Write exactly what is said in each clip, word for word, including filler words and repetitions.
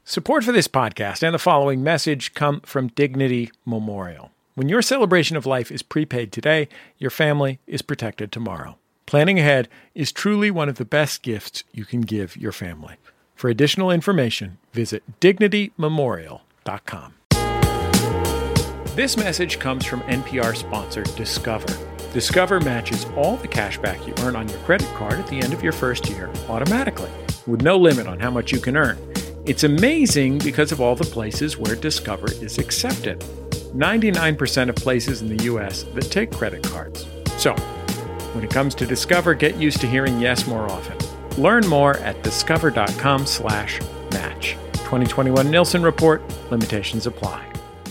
Support for this podcast and the following message come from Dignity Memorial. When your celebration of life is prepaid today, your family is protected tomorrow. Planning ahead is truly one of the best gifts you can give your family. For additional information, visit dignity memorial dot com. This message comes from N P R sponsor Discover. Discover matches all the cash back you earn on your credit card at the end of your first year automatically, with no limit on how much you can earn. It's amazing because of all the places where Discover is accepted. ninety-nine percent of places in the U S that take credit cards. So, when it comes to Discover, get used to hearing yes more often. Learn more at discover.com slash match. twenty twenty-one Nielsen Report. Limitations apply.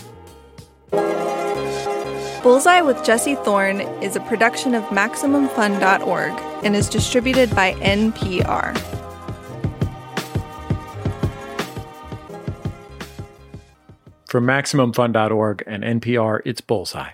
Bullseye with Jesse Thorne is a production of Maximum Fun dot org and is distributed by N P R. From Maximum Fun dot org and N P R, it's Bullseye.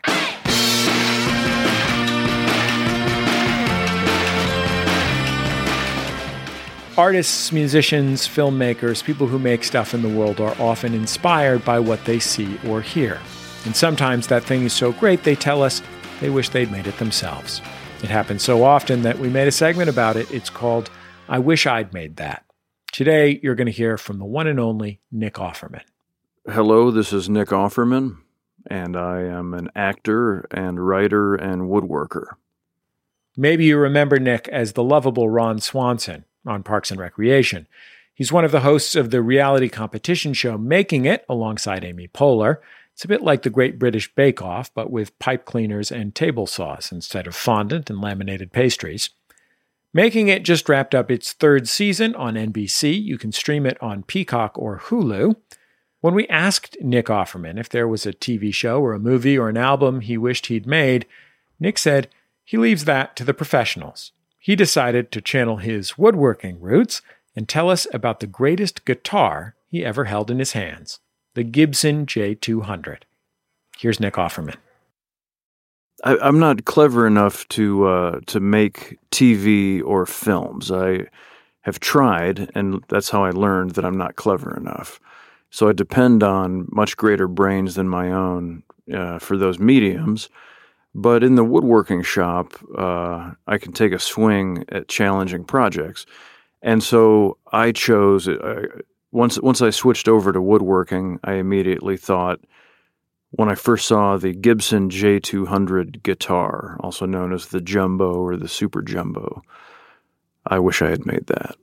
Artists, musicians, filmmakers, people who make stuff in the world are often inspired by what they see or hear. And sometimes that thing is so great they tell us they wish they'd made it themselves. It happens so often that we made a segment about it. It's called I Wish I'd Made That. Today, you're going to hear from the one and only Nick Offerman. Hello, this is Nick Offerman, and I am an actor and writer and woodworker. Maybe you remember Nick as the lovable Ron Swanson on Parks and Recreation. He's one of the hosts of the reality competition show Making It alongside Amy Poehler. It's a bit like the Great British Bake Off, but with pipe cleaners and table saws instead of fondant and laminated pastries. Making It just wrapped up its third season on N B C. You can stream it on Peacock or Hulu. When we asked Nick Offerman if there was a T V show or a movie or an album he wished he'd made, Nick said he leaves that to the professionals. He decided to channel his woodworking roots and tell us about the greatest guitar he ever held in his hands, the Gibson J two hundred. Here's Nick Offerman. I, I'm not clever enough to uh, to make T V or films. I have tried, and that's how I learned that I'm not clever enough. So I depend on much greater brains than my own uh, for those mediums. But in the woodworking shop, uh, I can take a swing at challenging projects. And so I chose, uh, once once I switched over to woodworking, I immediately thought, when I first saw the Gibson J two hundred guitar, also known as the Jumbo or the Super Jumbo, I wish I had made that.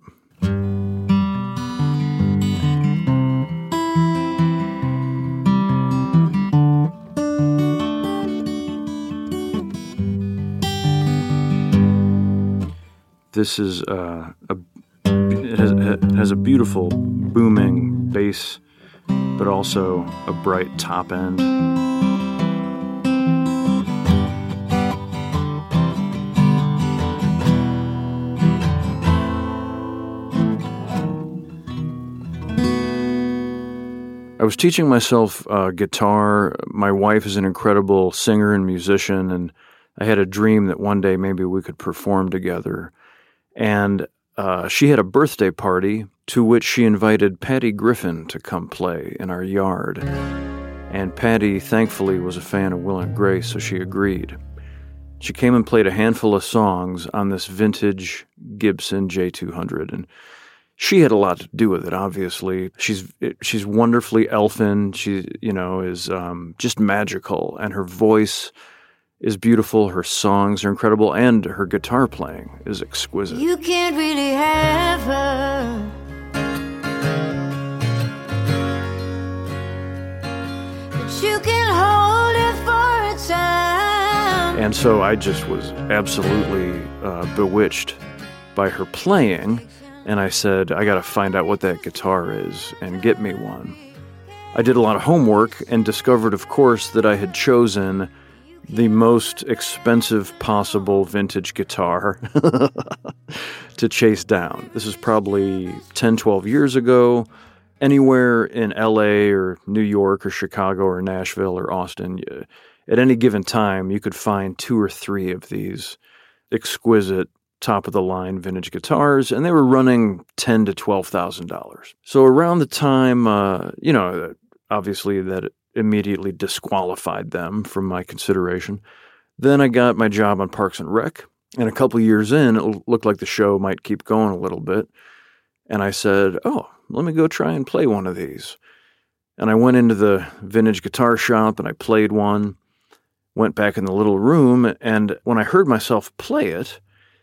This is uh, a it has, it has a beautiful booming bass, but also a bright top end. I was teaching myself uh, guitar. My wife is an incredible singer and musician, and I had a dream that one day maybe we could perform together. And uh, she had a birthday party to which she invited Patty Griffin to come play in our yard. And Patty, thankfully, was a fan of Will and Grace, so she agreed. She came and played a handful of songs on this vintage Gibson J two hundred, and she had a lot to do with it, obviously. She's she's wonderfully elfin. She, you know, is um, just magical, and her voice is beautiful, her songs are incredible, and her guitar playing is exquisite. You can't really have her, but you can hold it for a time. And so I just was absolutely uh, bewitched by her playing, and I said, I gotta find out what that guitar is and get me one. I did a lot of homework and discovered, of course, that I had chosen the most expensive possible vintage guitar to chase down. This is probably ten, twelve years ago. Anywhere in L A or New York or Chicago or Nashville or Austin, at any given time, you could find two or three of these exquisite top-of-the-line vintage guitars, and they were running ten thousand to twelve thousand dollars. So around the time, uh, you know, obviously that immediately disqualified them from my consideration. Then I got my job on Parks and Rec, and a couple years in, it looked like the show might keep going a little bit. And I said, oh, let me go try and play one of these. And I went into the vintage guitar shop, and I played one, went back in the little room, and when I heard myself play it,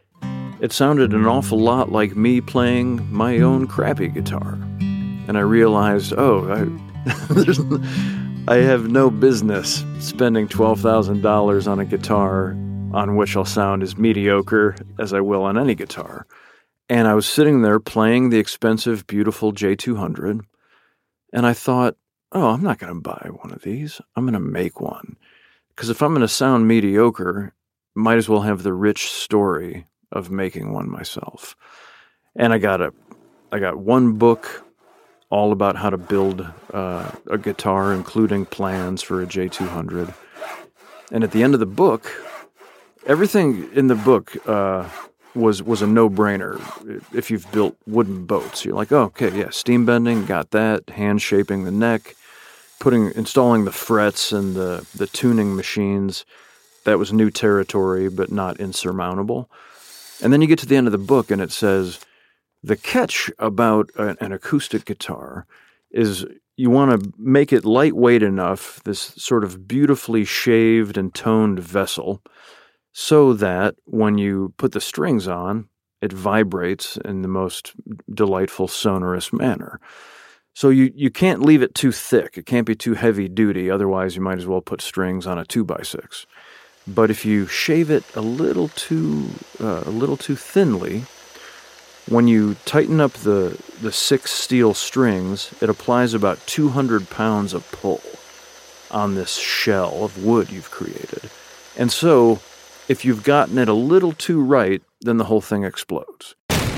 it sounded an awful lot like me playing my own crappy guitar. And I realized, oh, I, there's, I have no business spending twelve thousand dollars on a guitar on which I'll sound as mediocre as I will on any guitar. And I was sitting there playing the expensive, beautiful J two hundred, and I thought, oh, I'm not going to buy one of these. I'm going to make one. Because if I'm going to sound mediocre, might as well have the rich story of making one myself. And I got a, I got one book all about how to build uh, a guitar, including plans for a J two hundred. And at the end of the book, everything in the book uh, was was a no-brainer. If you've built wooden boats, you're like, oh, okay, yeah, steam bending, got that, hand shaping the neck, putting, installing the frets and the, the tuning machines. That was new territory, but not insurmountable. And then you get to the end of the book, and it says, the catch about a, an acoustic guitar is you want to make it lightweight enough, this sort of beautifully shaved and toned vessel, so that when you put the strings on, it vibrates in the most delightful, sonorous manner. So you, you can't leave it too thick. It can't be too heavy duty. Otherwise, you might as well put strings on a two by six. But if you shave it a little too uh, a little too thinly, when you tighten up the, the six steel strings, it applies about two hundred pounds of pull on this shell of wood you've created. And so, if you've gotten it a little too right, then the whole thing explodes.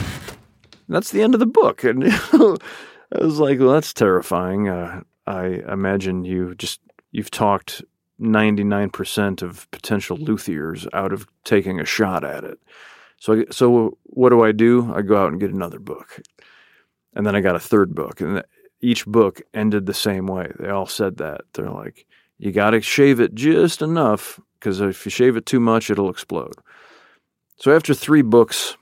That's the end of the book. And I was like, well, that's terrifying. Uh, I imagine you just, you've talked ninety-nine percent of potential luthiers out of taking a shot at it. So, so what do I do? I go out and get another book. And then I got a third book. And each book ended the same way. They all said that. They're like, you got to shave it just enough, because if you shave it too much, it'll explode. So after three books,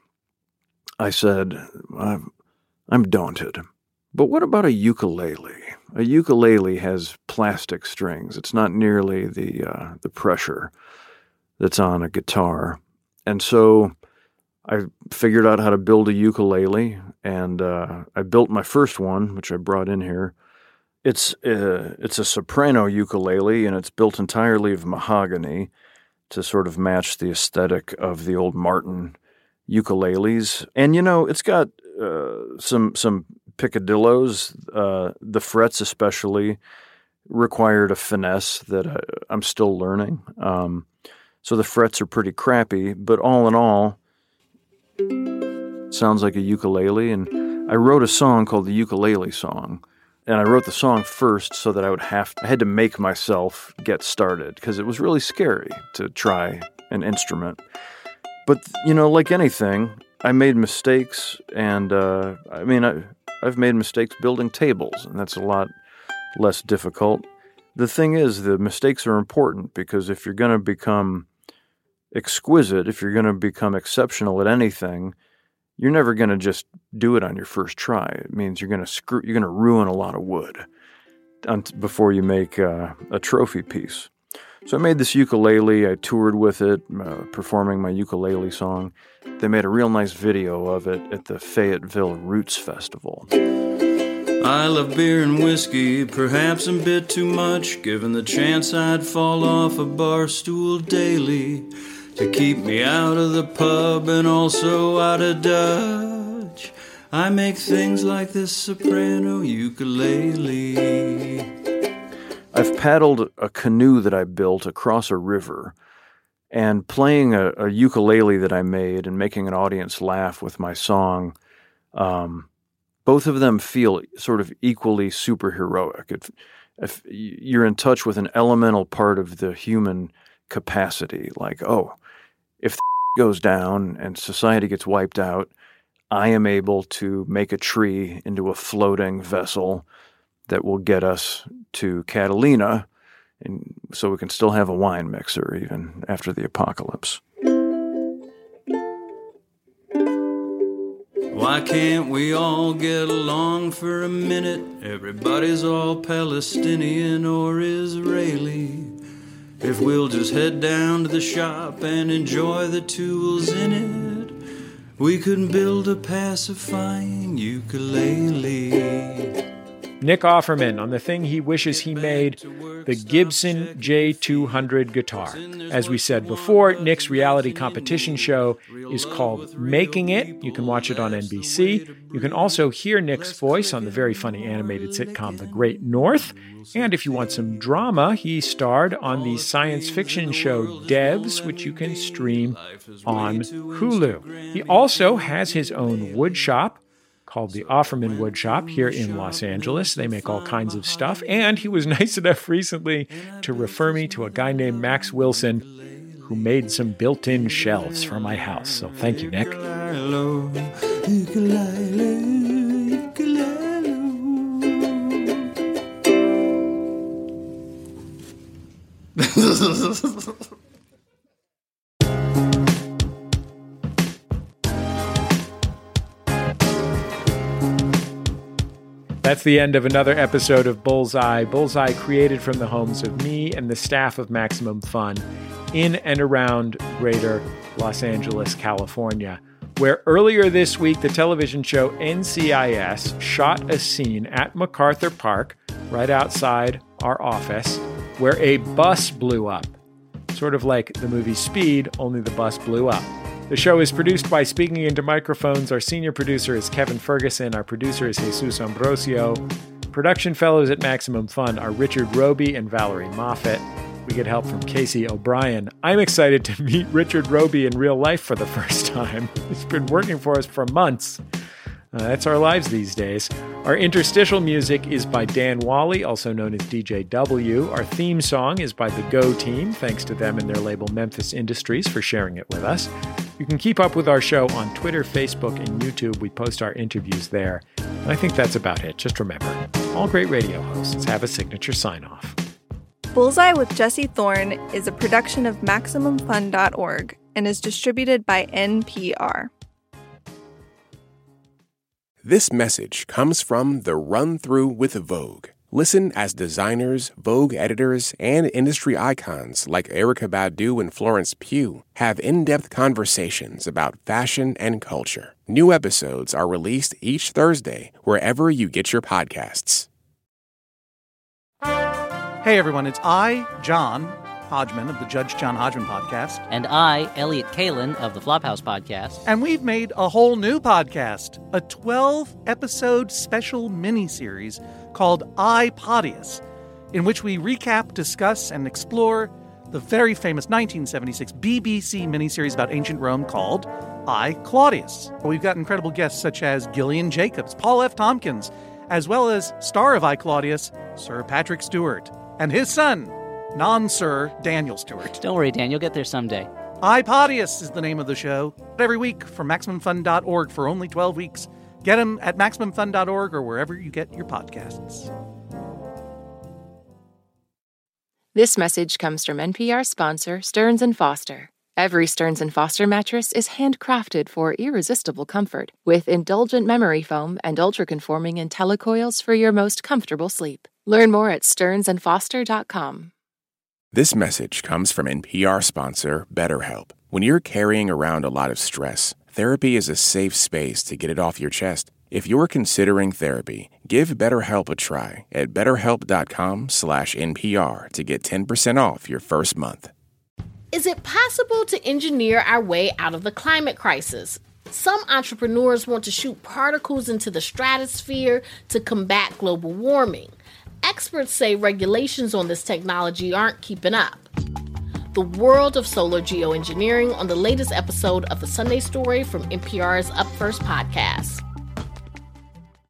I said, I'm, I'm daunted. But what about a ukulele? A ukulele has plastic strings. It's not nearly the uh, the pressure that's on a guitar. And so I figured out how to build a ukulele, and uh, I built my first one, which I brought in here. It's uh, it's a soprano ukulele, and it's built entirely of mahogany to sort of match the aesthetic of the old Martin ukuleles. And, you know, it's got uh, some some picadillos. Uh, the frets especially required a finesse that I, I'm still learning. Um, so the frets are pretty crappy, but all in all, it sounds like a ukulele. And I wrote a song called the Ukulele Song. And I wrote the song first so that I would have, I had to make myself get started, because it was really scary to try an instrument. But, you know, like anything, I made mistakes, and, uh, I mean, I, I've made mistakes building tables, and that's a lot less difficult. The thing is, the mistakes are important, because if you're going to become exquisite, if you're going to become exceptional at anything, you're never going to just do it on your first try. It means you're going to screw, you're going to ruin a lot of wood before you make uh, a trophy piece. So I made this ukulele. I toured with it, uh, performing my ukulele song. They made a real nice video of it at the Fayetteville Roots Festival. I love beer and whiskey, perhaps a bit too much, given the chance I'd fall off a bar stool daily to keep me out of the pub and also out of Dutch. I make things like this soprano ukulele. I've paddled a canoe that I built across a river, and playing a, a ukulele that I made and making an audience laugh with my song, um, both of them feel sort of equally superheroic. If, if you're in touch with an elemental part of the human capacity, like, oh, if goes down and society gets wiped out, I am able to make a tree into a floating vessel that will get us to Catalina, and so we can still have a wine mixer even after the apocalypse. Why can't we all get along for a minute? Everybody's all Palestinian or Israeli. If we'll just head down to the shop and enjoy the tools in it, we can build a pacifying ukulele. Nick Offerman on the thing he wishes he made, the Gibson J two hundred guitar. As we said before, Nick's reality competition show is called Making It. You can watch it on N B C. You can also hear Nick's voice on the very funny animated sitcom The Great North. And if you want some drama, he starred on the science fiction show Devs, which you can stream on Hulu. He also has his own wood shop called the Offerman Wood Shop here in Los Angeles. They make all kinds of stuff. And he was nice enough recently to refer me to a guy named Max Wilson who made some built-in shelves for my house. So thank you, Nick. That's the end of another episode of Bullseye. Bullseye created from the homes of me and the staff of Maximum Fun in and around greater Los Angeles, California, where earlier this week the television show N C I S shot a scene at MacArthur Park, right outside our office, where a bus blew up. Sort of like the movie Speed, only the bus blew up. The show is produced by Speaking Into Microphones. Our senior producer is Kevin Ferguson. Our producer is Jesus Ambrosio. Production fellows at Maximum Fun are Richard Roby and Valerie Moffett. We get help from Casey O'Brien. I'm excited to meet Richard Roby in real life for the first time. He's been working for us for months. Uh, that's our lives these days. Our interstitial music is by Dan Wally, also known as D J W. Our theme song is by the Go Team. Thanks to them and their label Memphis Industries for sharing it with us. You can keep up with our show on Twitter, Facebook, and YouTube. We post our interviews there. And I think that's about it. Just remember, all great radio hosts have a signature sign-off. Bullseye with Jesse Thorne is a production of Maximum Fun dot org and is distributed by N P R. This message comes from The Run Through with Vogue. Listen as designers, Vogue editors, and industry icons like Erykah Badu and Florence Pugh have in-depth conversations about fashion and culture. New episodes are released each Thursday wherever you get your podcasts. Hey everyone, it's I, John Hodgman of the Judge John Hodgman podcast. And I, Elliot Kalin of the Flophouse podcast. And we've made a whole new podcast, a twelve-episode special miniseries called I, Podius, in which we recap, discuss, and explore the very famous nineteen seventy-six B B C miniseries about ancient Rome called I, Claudius. We've got incredible guests such as Gillian Jacobs, Paul F. Tompkins, as well as star of I, Claudius, Sir Patrick Stewart, and his son, non-Sir Daniel Stewart. Don't worry, Dan, you'll get there someday. I, Podius is the name of the show. Every week from Maximum Fun dot org for only twelve weeks. Get them at Maximum Fun dot org or wherever you get your podcasts. This message comes from N P R sponsor Stearns and Foster. Every Stearns and Foster mattress is handcrafted for irresistible comfort with indulgent memory foam and ultra-conforming IntelliCoils for your most comfortable sleep. Learn more at stearns and foster dot com. This message comes from N P R sponsor BetterHelp. When you're carrying around a lot of stress, therapy is a safe space to get it off your chest. If you're considering therapy, give BetterHelp a try at betterhelp.com slash NPR to get ten percent off your first month. Is it possible to engineer our way out of the climate crisis? Some entrepreneurs want to shoot particles into the stratosphere to combat global warming. Experts say regulations on this technology aren't keeping up. The world of solar geoengineering on the latest episode of The Sunday Story from N P R's Up First podcast.